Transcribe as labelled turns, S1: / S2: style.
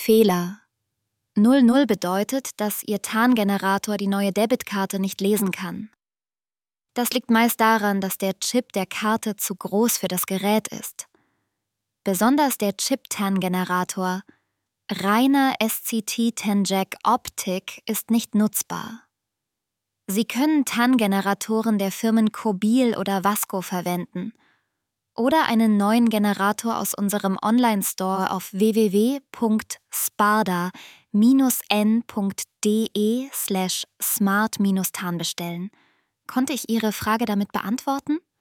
S1: Fehler. 00 bedeutet, dass Ihr TAN-Generator die neue Debitkarte nicht lesen kann. Das liegt meist daran, dass der Chip der Karte zu groß für das Gerät ist. Besonders der Chip-TAN-Generator, reiner SCT-10-Jack Optic, ist nicht nutzbar. Sie können TAN-Generatoren der Firmen Cobil oder Vasco verwenden oder einen neuen Generator aus unserem Online-Store auf www.sparda-n.de/smart-tan bestellen. Konnte ich Ihre Frage damit beantworten?